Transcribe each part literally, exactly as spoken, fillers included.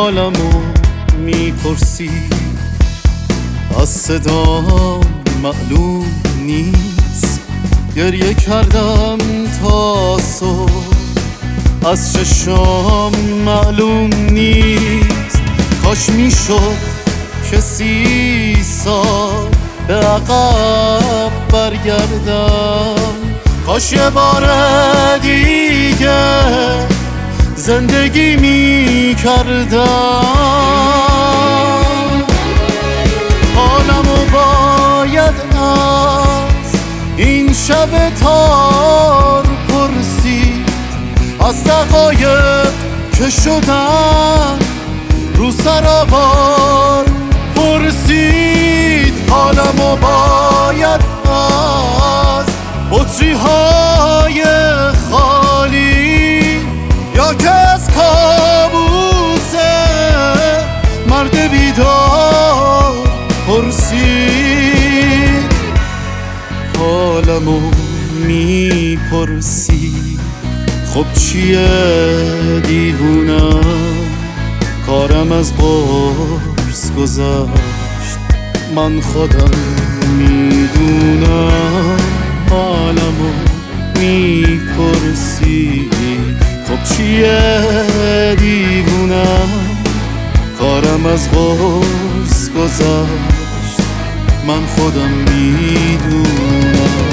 حالمو میپرسی، از صدام معلوم نیست. گریه کردم تا صبح، از چشام معلوم نیست. کاش میشد که سی سال به عقب برگردم، کاش یه بار دیگه زندگی میکردم. حالمو باید از این شب تار پرسید، از دقایق که شدن رو سرآوار پرسید. حالمو باید از بطری های خالی یا که از کابوس مرد بیدار پرسید. حالمو میپرسی، خب چیه دیوونم، کارم از قرص گذشت، من خودم میدونم. حالمو میپرسی، خب چیه دیوونم، کارم از قرص گذشت، من خودم میدونم.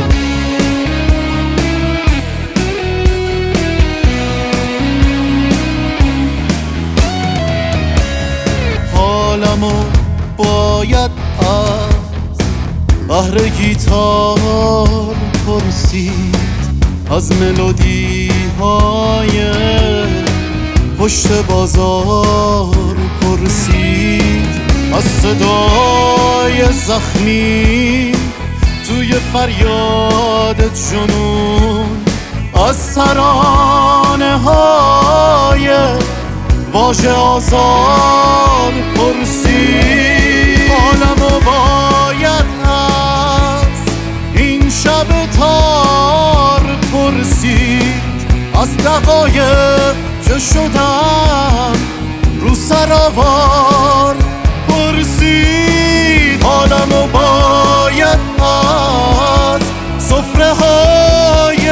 حالمو باید از بحر گیتار پرسید، از ملودی های پشت بازار پرسید، از صدای زخمی توی فریاد جنون، از ترانه های واژه آزار پرسید. حالمو باید از این شب تار پرسید، از دقایق که شدن رو سرآوار پرسید. حالمو باید از سفره های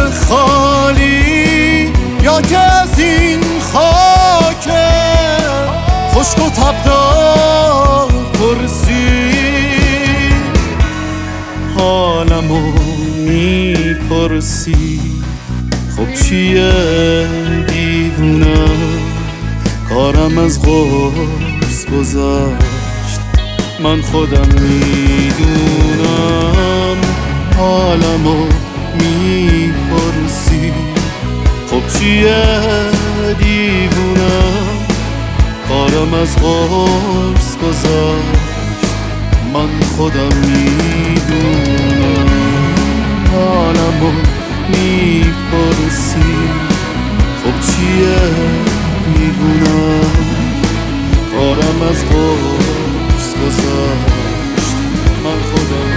خالی یا که از این خاک خشک و تبدار پرسید. حالمو میپرسی، خب چیه دیوونم، کارم از قرص گذشت، من خودم میدونم. حالمو میپرسی، خب چیه دیوونم، کارم از قرص گذشت، من خودم میدونم. حالمو میپرسی، خب چیه دیوونم، کارم از قرص گذشت، من خودم